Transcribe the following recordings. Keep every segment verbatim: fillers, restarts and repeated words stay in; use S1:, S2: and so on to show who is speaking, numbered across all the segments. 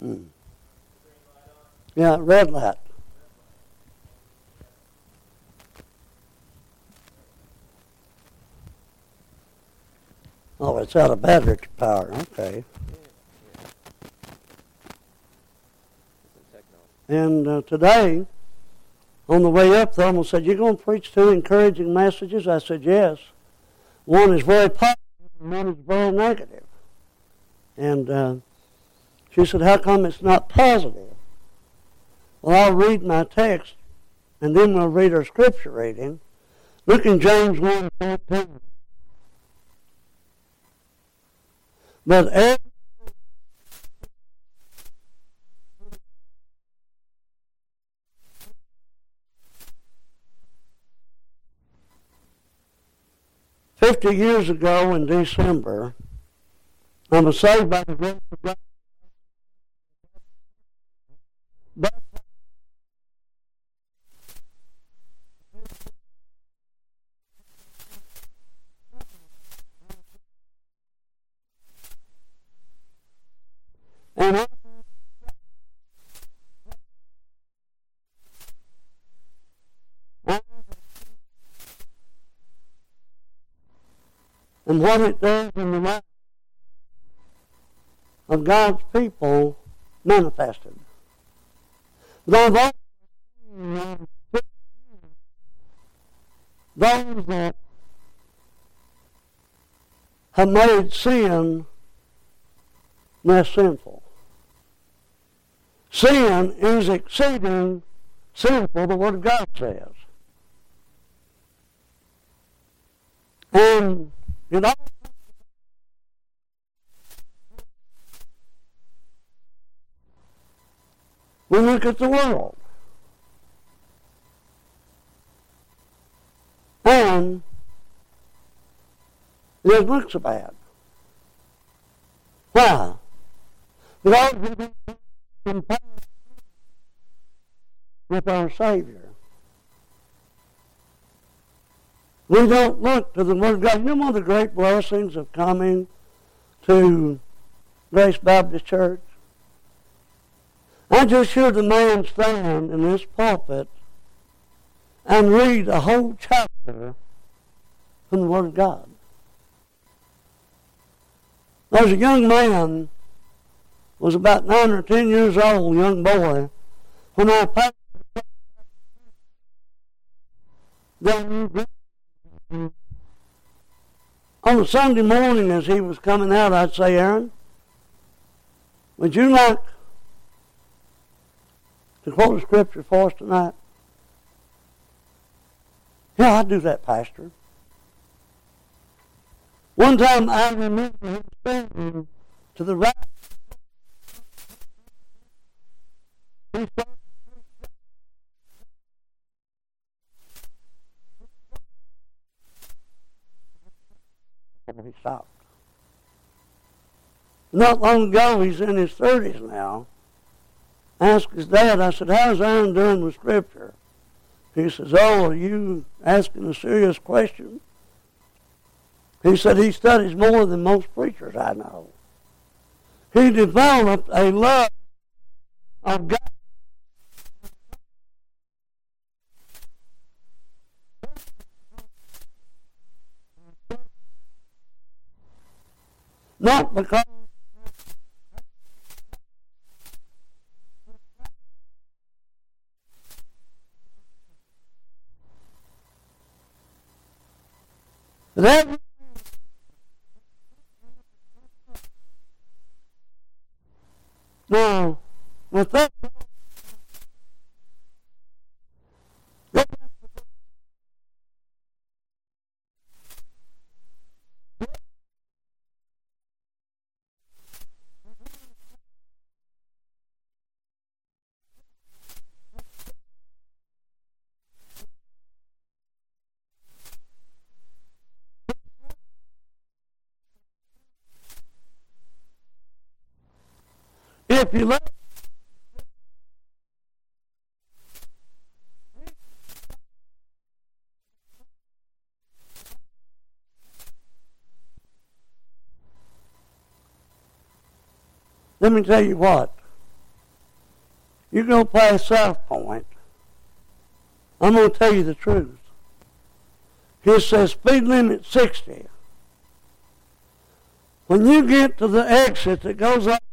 S1: Hmm. Yeah, red light. Oh, it's out of battery power. Okay. And uh, today, on the way up, Thelma said, "You're going to preach two encouraging messages?" I said, "Yes. One is very positive and one is very negative." And uh, she said, "How come it's not positive?" Well, I'll read my text, and then we'll read our scripture reading. Look in James one fourteen. But every Fifty years ago in December, I was saved by the grace of God. But and I, I, and what it does in the life of God's people manifested. But I've also seen those that have made sin less sinful. Sin is exceeding sinful, the Word of God says. And it all we look at the world. And it doesn't look so bad. Why? Because we don't compare with our Savior. We don't look to the Word of God. You know one of the great blessings of coming to Grace Baptist Church? I just hear the man stand in this pulpit and read a whole chapter from the Word of God. There's a young man, was about nine or ten years old, young boy, when I passed on a Sunday morning as he was coming out, I'd say, "Aaron, would you like to quote a scripture for us tonight?" "Yeah, I'd do that, Pastor." One time I remember him standing to the right. He started and he stopped. Not long ago, he's in his thirties now. I asked his dad, I said, "How's Aaron doing with Scripture?" He says, "Oh, are you asking a serious question?" He said he studies more than most preachers I know. He developed a love of God. Not because that now with that if you let let me tell you what, you go past South Point, I'm going to tell you the truth. It says speed limit sixty. When you get to the exit that goes up,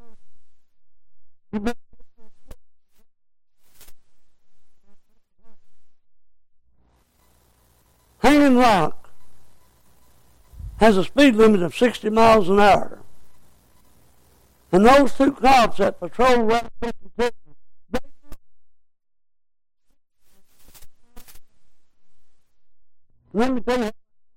S1: you better Hanging Rock has a speed limit of sixty miles an hour. And those two cops that patrol Route fifty-two, they let me tell you,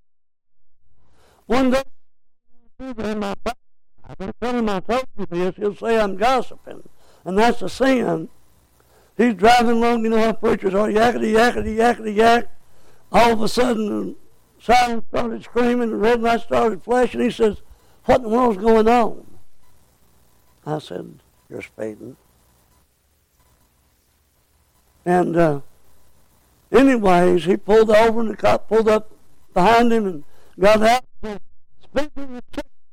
S1: one day, in my I've been telling him I told you this, he'll say I'm gossiping. And that's a sin. He's driving along, you know how preachers are, yakety, yakety, yakety, yak. All of a sudden, the siren started screaming, the red light started flashing. He says, what in the world's going on? I said, you're speeding. And uh, anyways, he pulled over, and the cop pulled up behind him and got out and said, speeding.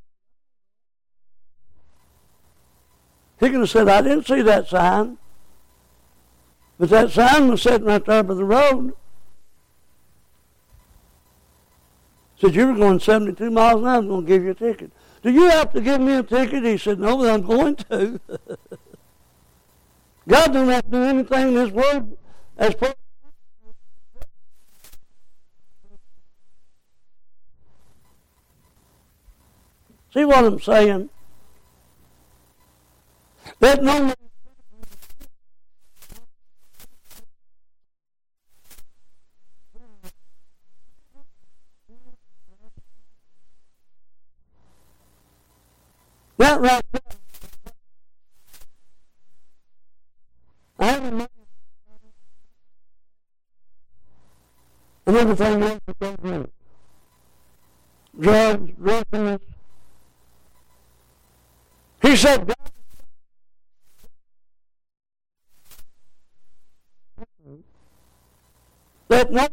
S1: He could have said, I didn't see that sign. But that sign was sitting right there by the road. Said, you were going seventy-two miles an hour, I'm going to give you a ticket. Do you have to give me a ticket? He said, no, but I'm going to. God don't have to do anything in this world as far. See what I'm saying? That no That right there. I have a man. And everything else that goes with it. Drugs, drunkenness. He said, God, that no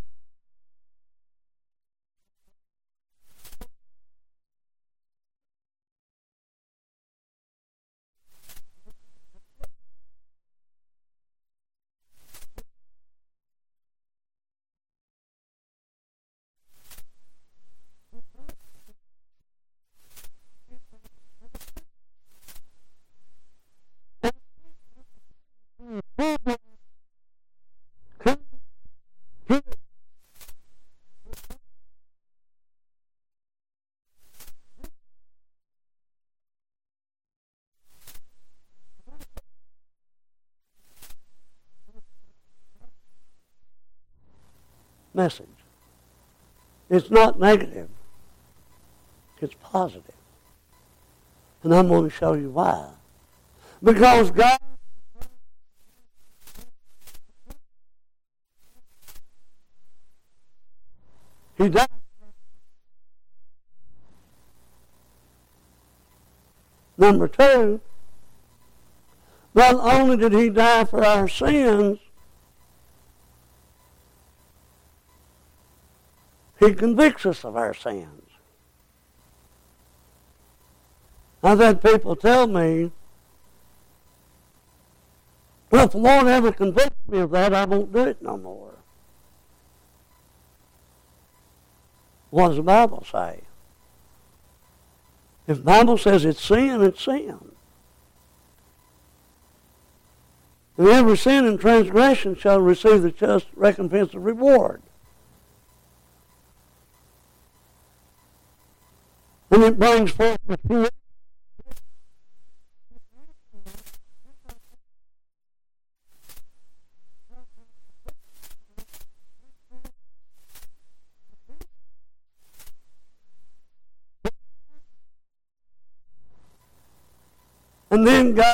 S1: message. It's not negative. It's positive. And I'm going to show you why. Because God He died. Number two, not only did He die for our sins, He convicts us of our sins. I've had people tell me, well, if the Lord ever convicts me of that, I won't do it no more. What does the Bible say? If the Bible says it's sin, it's sin. And every sin and transgression shall receive the just recompense of reward. And it brings forth the fear. And then God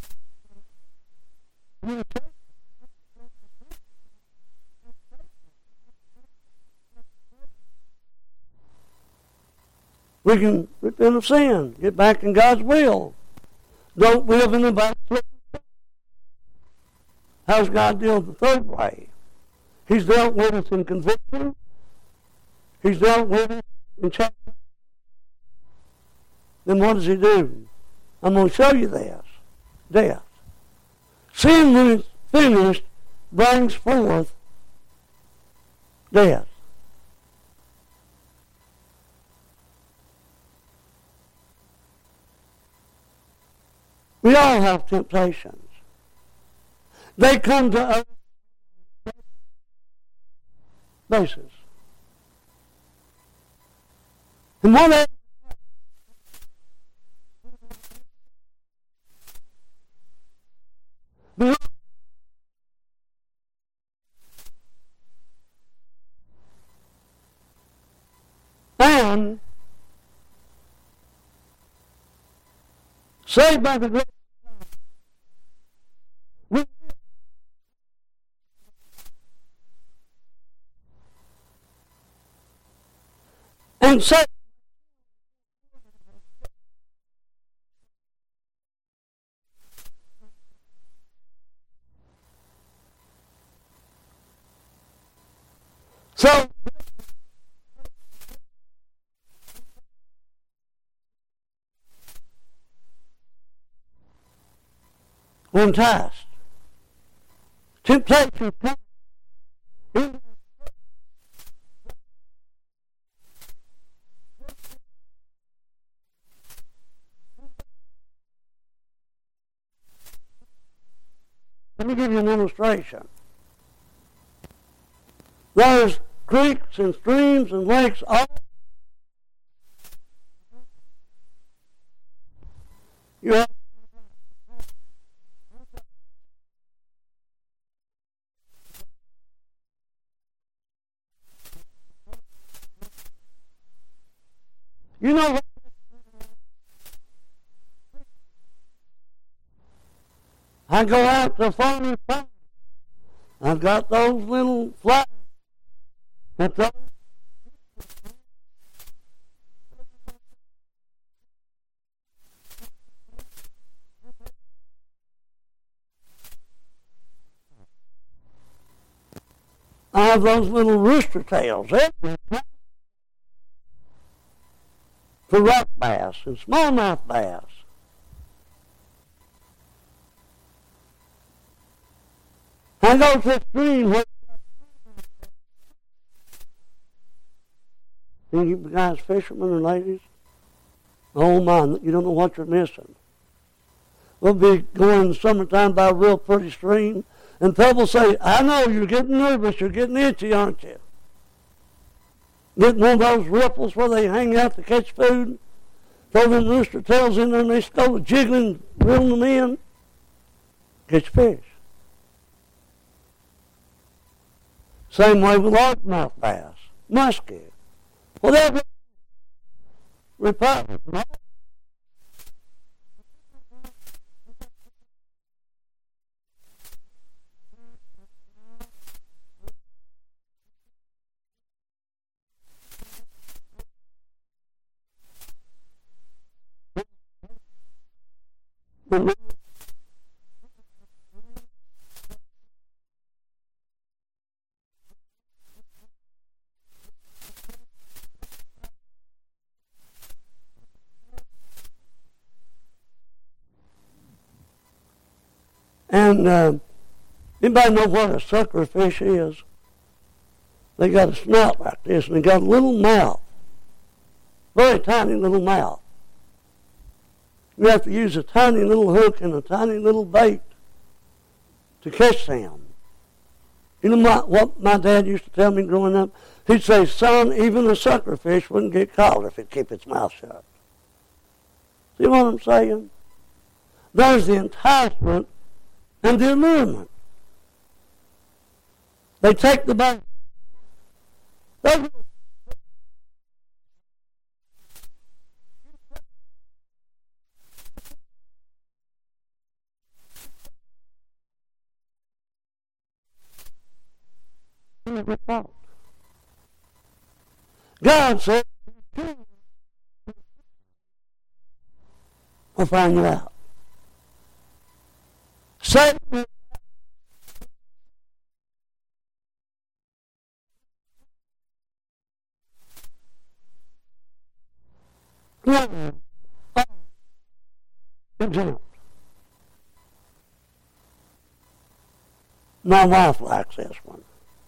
S1: we can repent of sin, get back in God's will. Don't live in the backsliding. How's God deal with the third way? He's dealt with us in conviction. He's dealt with us in chastisement. Then what does He do? I'm going to show you this. Death. Sin, when it's finished, brings forth death. We all have temptations. They come to us basis. And whatever and saved by the grace of God. And saved so we're enticed. Temptation comes. Let me give you an illustration. There's creeks and streams and lakes all you have. You know what? I go out to farmer's farm. I've got those little flowers. That's all. I have those little rooster tails for rock bass and smallmouth bass. I go to the stream where you guys fishermen and ladies, oh my, you don't know what you're missing. We'll be going in the summertime by a real pretty stream, and people say, I know you're getting nervous, you're getting itchy, aren't you? Getting one of those ripples where they hang out to catch food, throw them rooster tails in there and they go jiggling, reeling them in, catch fish. Same way with largemouth bass, muskie, whatever. Republic. And uh, anybody know what a sucker fish is? They got a snout like this, and they got a little mouth, very tiny little mouth. You have to use a tiny little hook and a tiny little bait to catch them. You know my, what my dad used to tell me growing up? He'd say, son, even a sucker fish wouldn't get caught if it kept its mouth shut. See what I'm saying? There's the enticement and the allurement. They take the bait. They never thought. God said, I'll find you out. Satan exempt. My wife likes this one.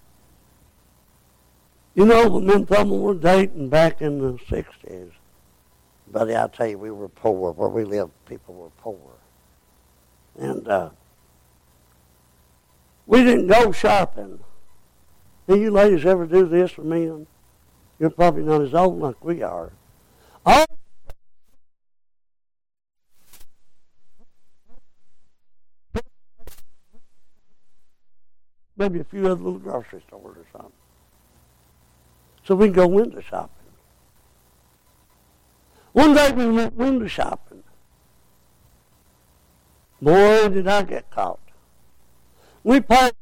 S1: You know, when me and Thelma were dating back in the sixties, buddy, I tell you, we were poor. Where we lived, people were poor. And uh, we didn't go shopping. Do you ladies ever do this for men? You're probably not as old like we are. All maybe a few other little grocery stores or something. So we can go window shopping. One day we went window shopping. Boy, did I get caught. We paid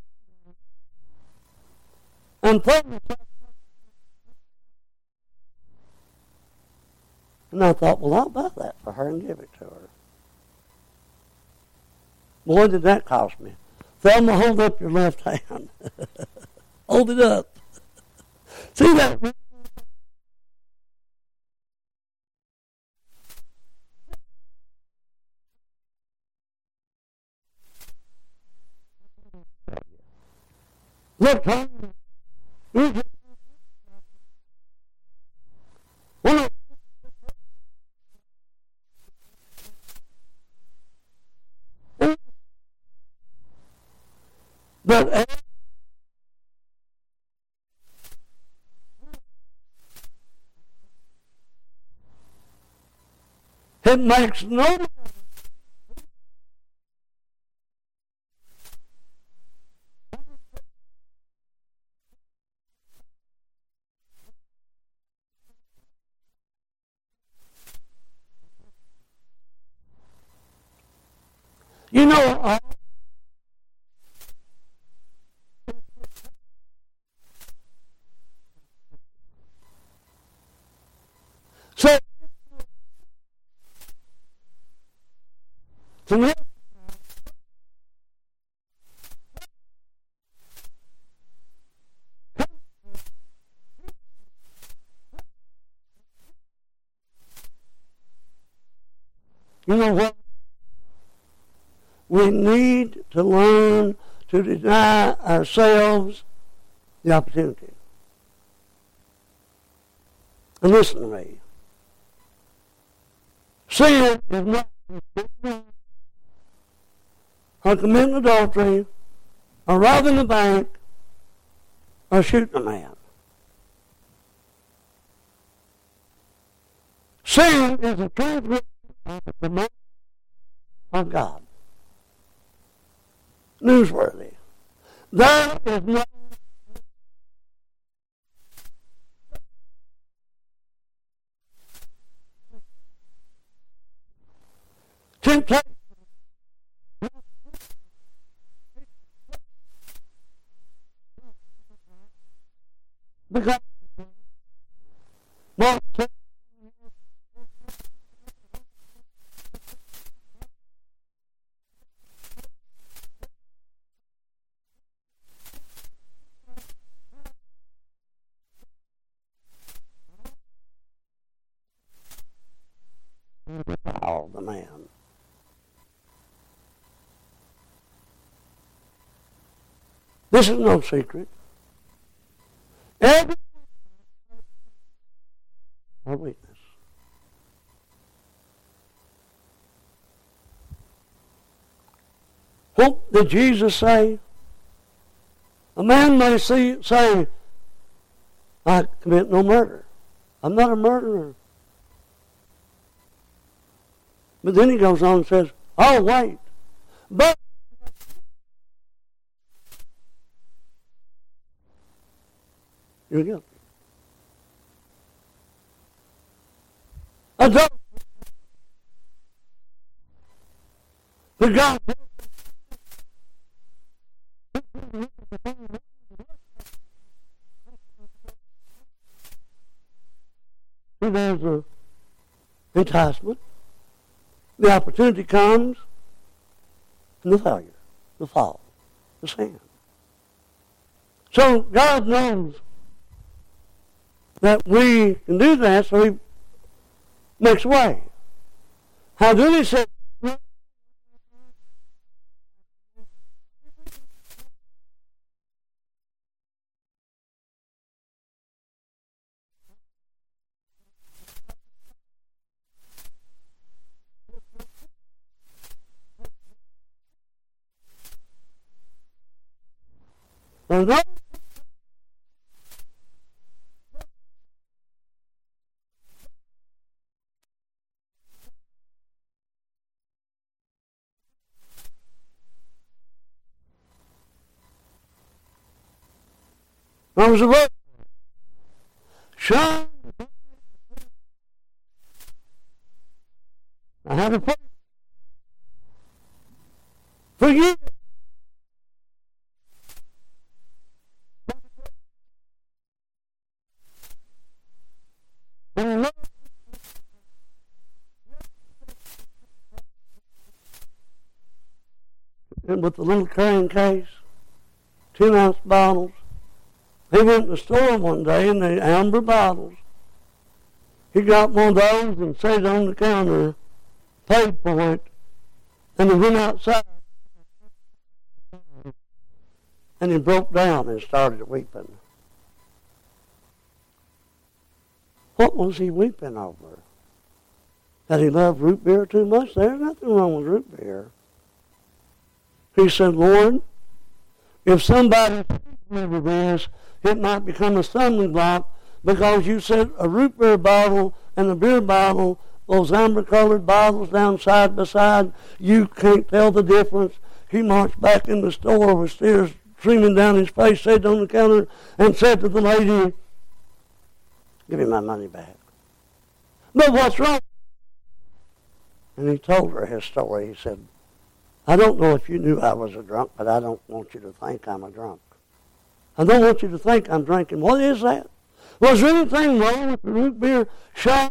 S1: and Thelma, and I thought, well, I'll buy that for her and give it to her. Boy, did that cost me. Thelma, hold up your left hand. Hold it up. See that? Look, Tom. But it makes no you know uh, so to me, you know what? We need to learn to deny ourselves the opportunity. And listen to me. Sin is not or committing adultery, or robbing a bank, or shooting a man. Sin is a transgression of the command of God. Newsworthy. There is no temptation because well, oh, the man. This is no secret. Every our weakness. What did Jesus say? A man may see, say, I commit no murder. I'm not a murderer. But then he goes on and says, oh, wait. But you're guilty. Adultery. The God. There's a enticement. The opportunity comes, and the failure, the fall, the sin. So God knows that we can do that, so He makes a way. How do He say? And those there was a road. Shine. I had a faith for you. And with the little carrying case, ten ounce bottles. He went to the store one day in the amber bottles. He got one of those and set it on the counter, paid for it, and he went outside. And he broke down and started weeping. What was he weeping over? That he loved root beer too much? There's nothing wrong with root beer. He said, Lord, if somebody remember this, it might become a stumbling block because you said a root beer bottle and a beer bottle, those amber-colored bottles down side by side, you can't tell the difference. He marched back in the store with tears streaming down his face, sat on the counter, and said to the lady, give me my money back. But what's wrong? And he told her his story. He said, I don't know if you knew I was a drunk, but I don't want you to think I'm a drunk. I don't want you to think I'm drinking. What is that? Was there anything wrong with the root beer shot?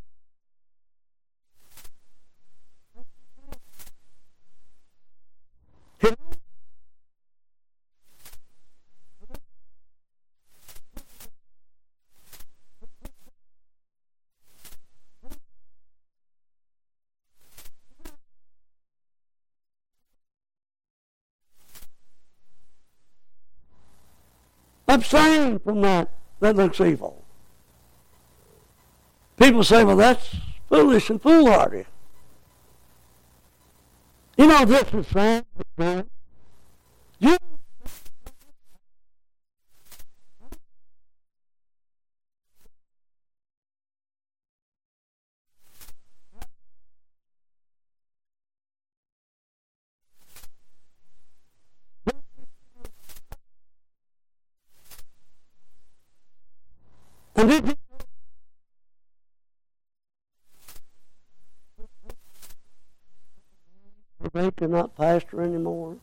S1: Abstain from that. That looks evil. People say, well, that's foolish and foolhardy. You know, this is sad. You and it, they cannot pastor anymore.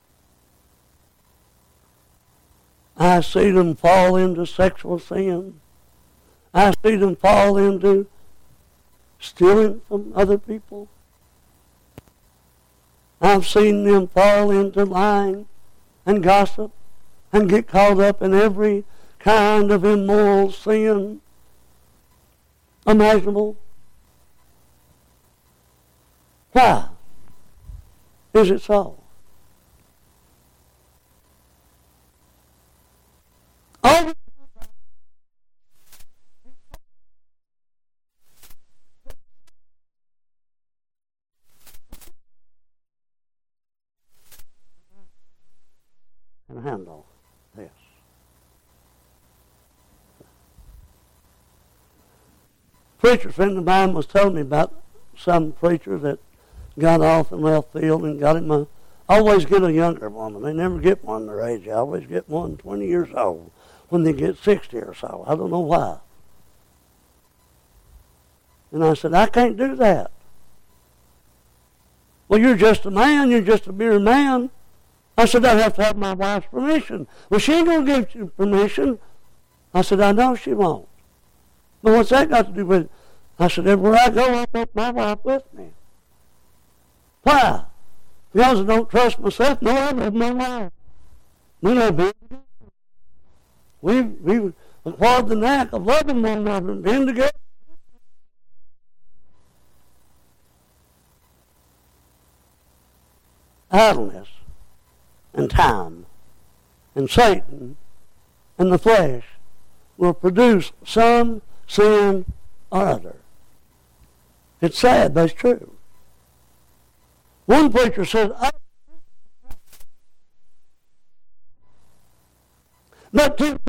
S1: I see them fall into sexual sin. I see them fall into stealing from other people. I've seen them fall into lying and gossip and get caught up in every kind of immoral sin imaginable. Why is it so? All can handle this. Preacher friend of mine was telling me about some preacher that got off in left field and got him a, always get a younger woman. They never get one their age. They always get one twenty years old when they get sixty or so. I don't know why. And I said, I can't do that. Well, you're just a man. You're just a mere man. I said, I'd have to have my wife's permission. Well, she ain't going to give you permission. I said, I know she won't. But what's that got to do with it? I said, everywhere I go, I take my wife with me. Why? Because I don't trust myself. No, I love my wife. We know being together. We've, we've acquired the knack of loving one another and being together. Idleness and time and Satan and the flesh will produce some sin or other. It's sad, but it's true. One preacher said, I But to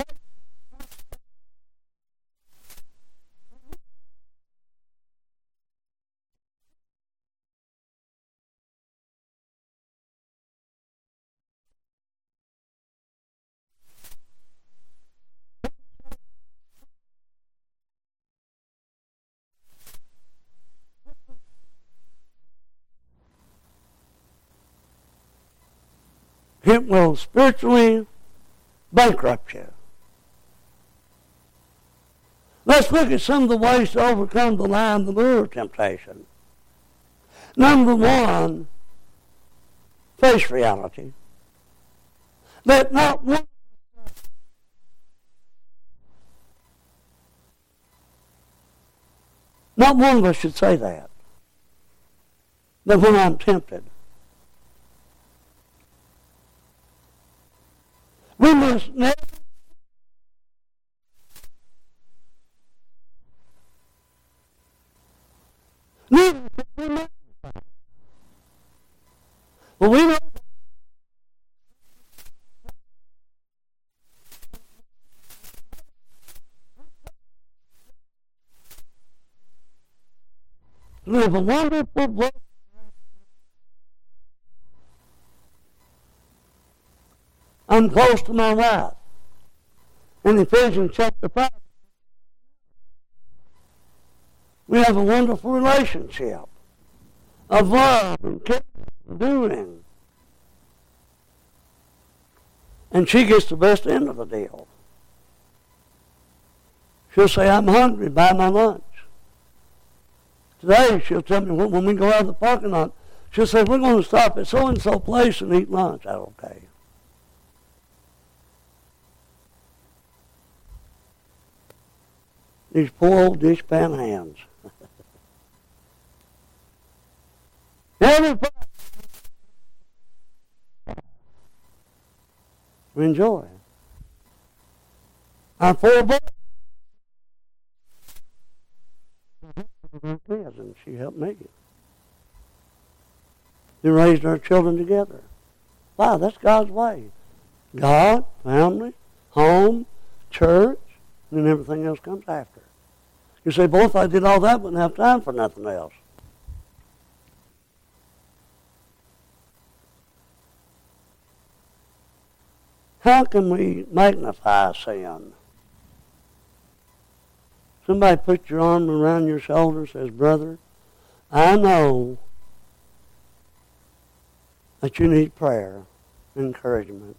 S1: it will spiritually bankrupt you. Let's look at some of the ways to overcome the lie and the lure of temptation. Number one, face reality. That not one not one of us should say that. That when I'm tempted, we must never neither should we magnify. Well, we know live a wonderful, blessed I'm close to my wife. In Ephesians chapter five, we have a wonderful relationship of love and care and doing. And she gets the best end of the deal. She'll say, I'm hungry, buy my lunch. Today, she'll tell me when we go out of the parking lot, she'll say, we're going to stop at so-and-so place and eat lunch. That's okay. These poor old dishpan hands. Everybody we enjoy. Our four boys, and she helped make it. They raised our children together. Wow, that's God's way. God, family, home, church, and then everything else comes after. You say, boy, if I did all that, wouldn't have time for nothing else. How can we magnify sin? Somebody puts your arm around your shoulder and says, brother, I know that you need prayer, encouragement.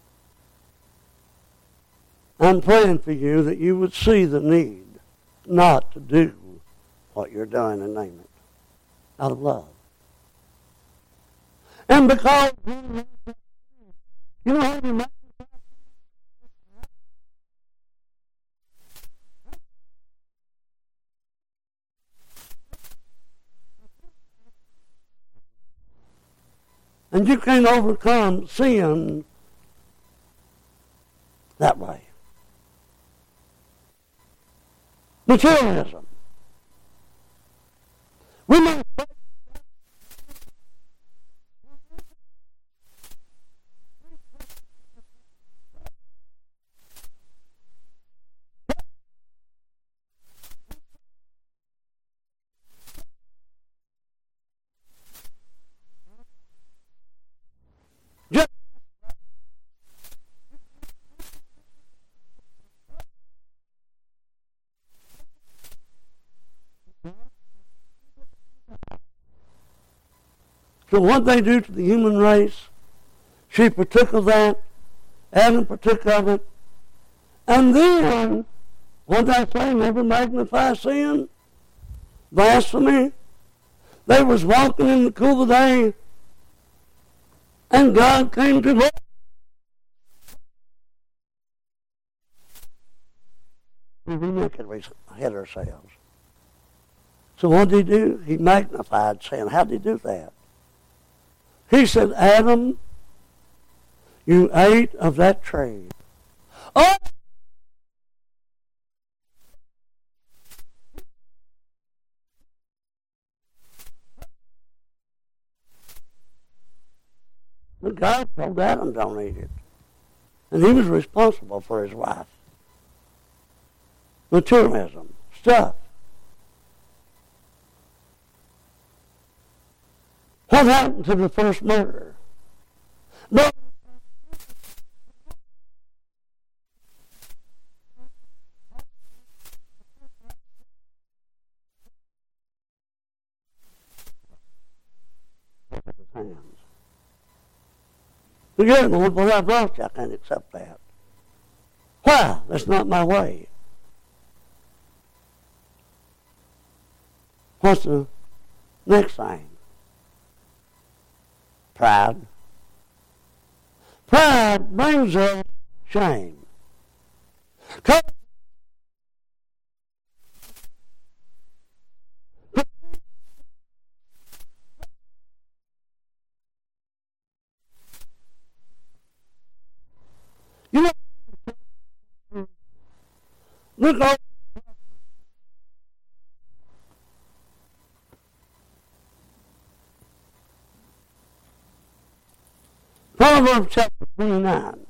S1: I'm praying for you that you would see the need not to do what you're doing and name it out of love. And because you know how you magnify and you can't overcome sin that way. Materialism. We must So what they do to the human race, she partook of that, Adam partook of it, and then, what did I say, never magnify sin? Blasphemy. They was walking in the cool of the day, and God came to them. We wickedly hid ourselves. So what did he do? He magnified sin. How did he do that? He said, Adam, you ate of that tree. Oh! But God told Adam, don't eat it. And he was responsible for his wife. Materialism, stuff. What happened to the first murder? No. Hands. Forget it, Lord, but I've lost you. I can't accept that. Why? That's not my way. What's the next thing? Pride. Pride brings us shame. Come. You know, look over. Proverbs chapter twenty-nine.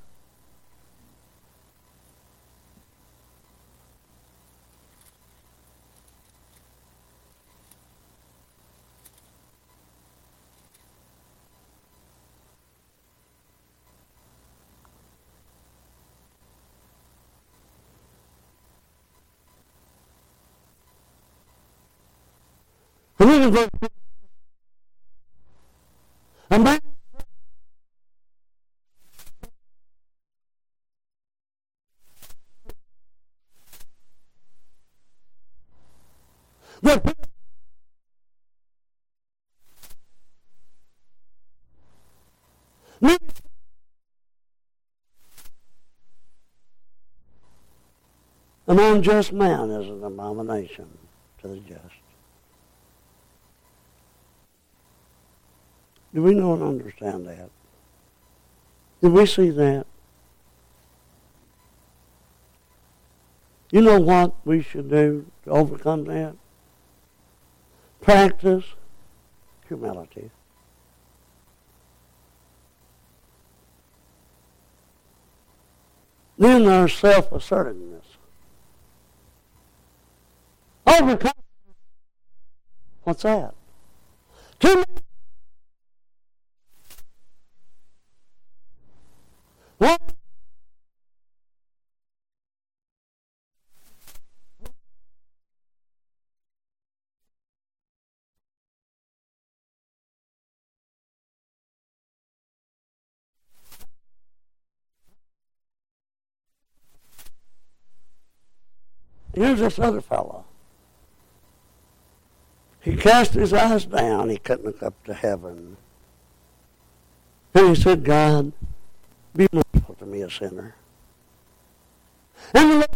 S1: And look at verse. A man that an unjust man is an abomination to the just. Do we know and understand that? Do we see that? You know what we should do to overcome that? Practice humility. Then there's self-assertiveness. Overcome. What's that? Too many. What? Here's this other fellow. He cast his eyes down. He couldn't look up to heaven. And he said, God, be merciful to me, a sinner. And the Lord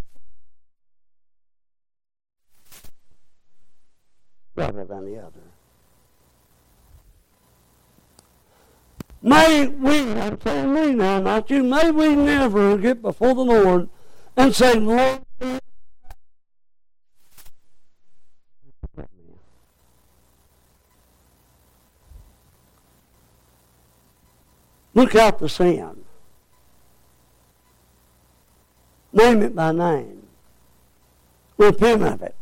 S1: rather than the other. May we, I'm telling me now, not you, may we never get before the Lord and say, Lord, look out the sin. Name it by name. Repent of it.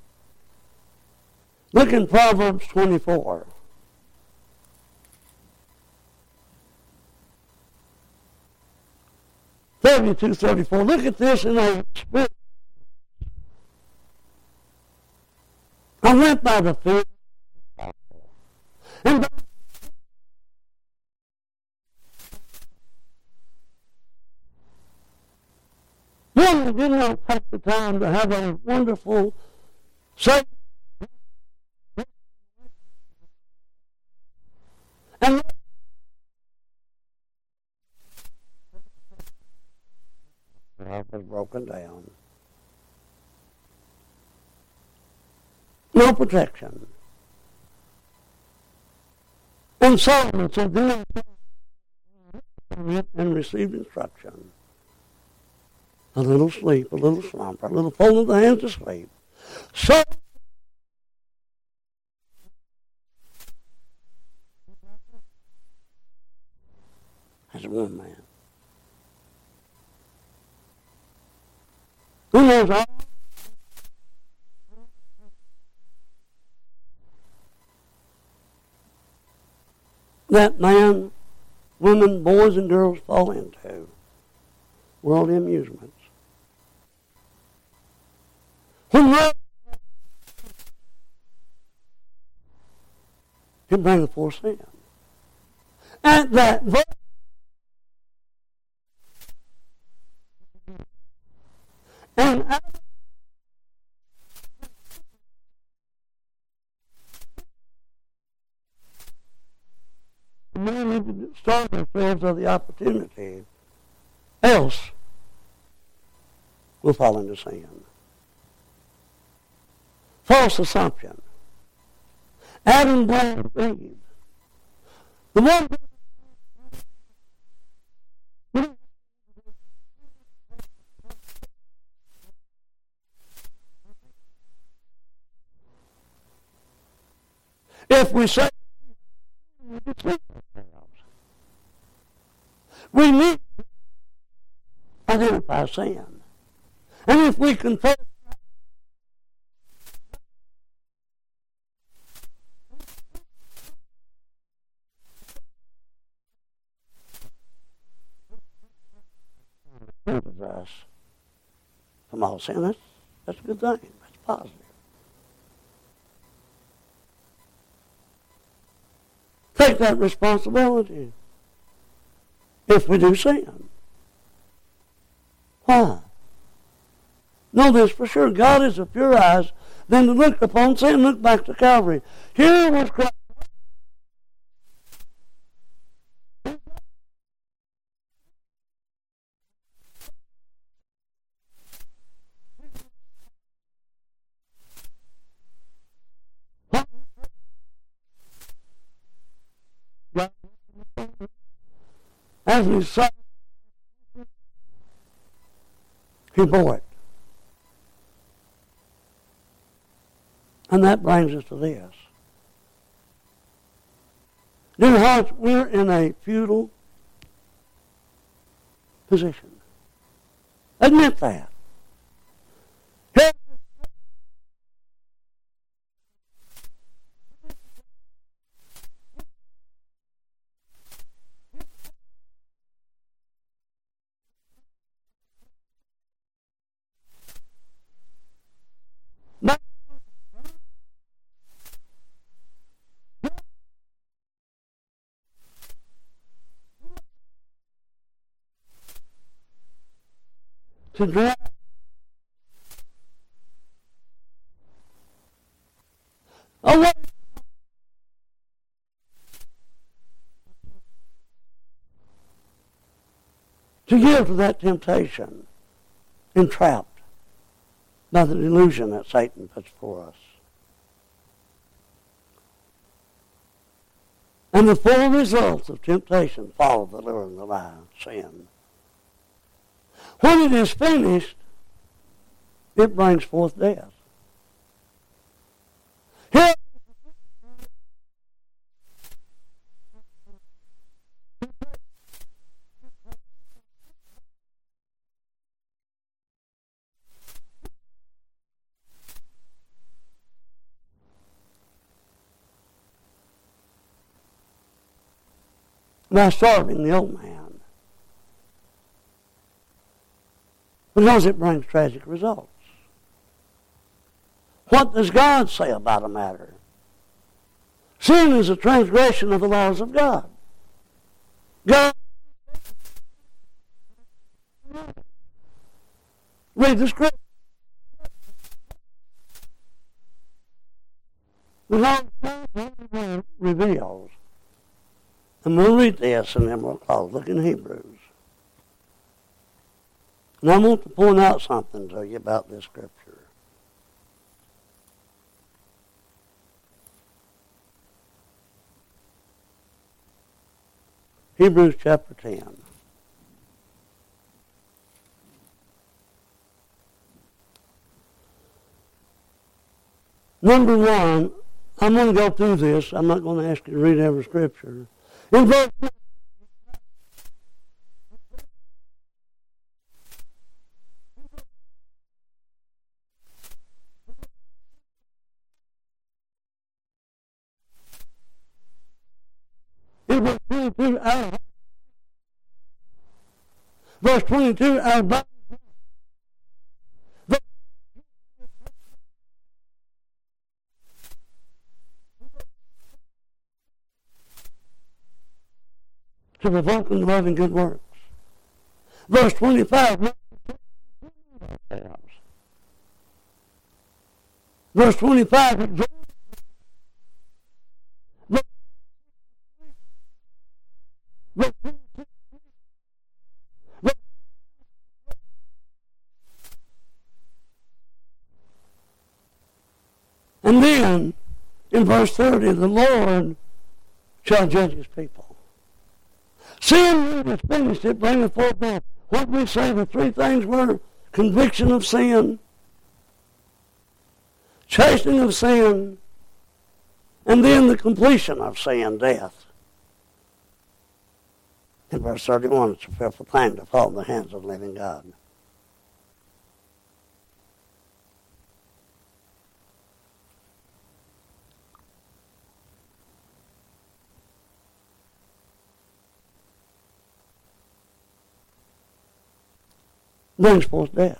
S1: Look in Proverbs twenty-four. thirty-two, thirty-four. Look at this in a spirit. I went by the fear. And by one that did not take the time to have a wonderful Savior. And I was broken down. No protection. And Solomon said, then I and received instruction. A little sleep, a little slumber, a little fold of the hands to sleep. So as one man. Who knows all that man, women, boys, and girls fall into? Worldly amusements. When love can bring forth sin. At that verse, and out we need to starve ourselves of the opportunity, else we'll fall into sin. False assumption. Adam blamed Eve. The one if we say we need to identify sin. And if we confess us from all sin, that's, that's a good thing. That's positive. Take that responsibility if we do sin. Why? Know this for sure. God is of pure eyes than to look upon sin. Look back to Calvary. Here was Christ. As we saw, he bore it. And that brings us to this. Dear hearts, we're in a feudal position. Admit that. To drive away to yield to that temptation, entrapped by the delusion that Satan puts before us. And the full results of temptation follow the lure and the lie, sin. When it is finished, it brings forth death. Here, by starving the old man. Because it brings tragic results. What does God say about a matter? Sin is a transgression of the laws of God. God, read the scripture. The law reveals. And we'll read this and then we'll close. Look in Hebrews. And I want to point out something to you about this scripture. Hebrews chapter ten. Number one, I'm going to go through this. I'm not going to ask you to read every scripture. In verse twenty-two, our verse twenty-two, our body. To provoke them to love and good works. Verse twenty-five. Verse twenty-five. And then, in verse thirty, the Lord shall judge his people. Sin, when it's finished, it bringeth forth death. What we say the three things were: conviction of sin, chastening of sin, and then the completion of sin, death. In verse thirty-one, it's a fearful thing to fall in the hands of the living God. Brings forth death.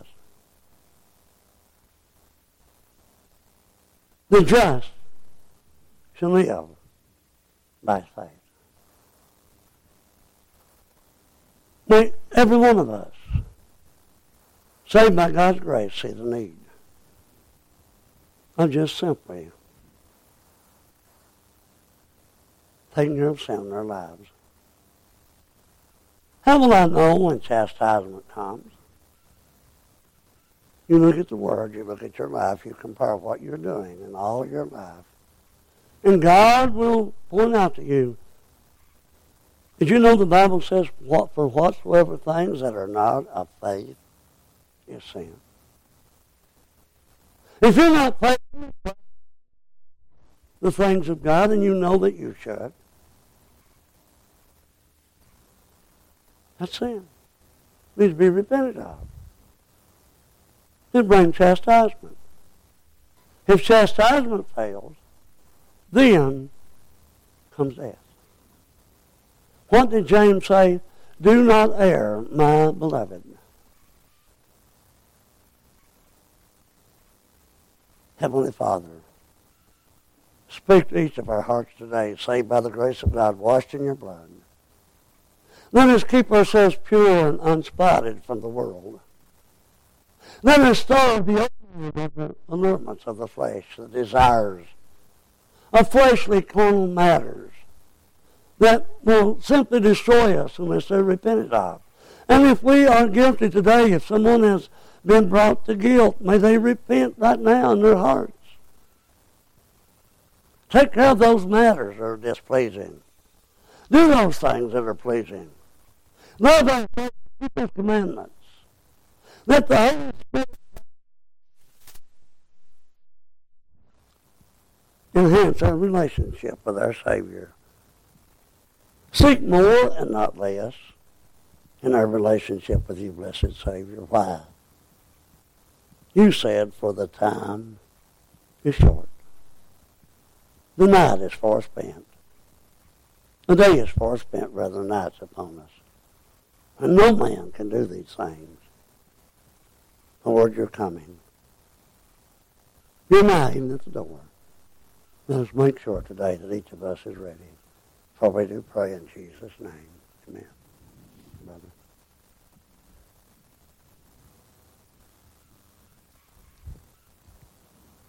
S1: The just shall live by faith. May every one of us, saved by God's grace, see the need of just simply taking care of sin in their lives. How will I know when chastisement comes? You look at the Word, you look at your life, you compare what you're doing in all your life. And God will point out to you. Did you know the Bible says, "What for whatsoever things that are not of faith is sin"? If you're not faithful to the things of God, and you know that you should, that's sin. It needs to be repented of. It brings chastisement. If chastisement fails, then comes death. What did James say? Do not err, my beloved. Heavenly Father, speak to each of our hearts today, saved by the grace of God, washed in your blood. Let us keep ourselves pure and unspotted from the world. Let us starve the allurements of the flesh, the desires of fleshly carnal matters that will simply destroy us unless they're repented of. And if we are guilty today, if someone has been brought to guilt, may they repent right now in their hearts. Take care of those matters that are displeasing. Do those things that are pleasing. Love our faith, keep His commandments. Let the Holy Spirit enhance our relationship with our Savior. Seek more and not less in our relationship with you, blessed Savior. Why? You said, for the time is short. The night is far spent. The day is far spent, rather than night's upon us. And no man can do these things. Lord, you're coming. You're now even at the door. Let us make sure today that each of us is ready. For we do pray in Jesus' name. Amen.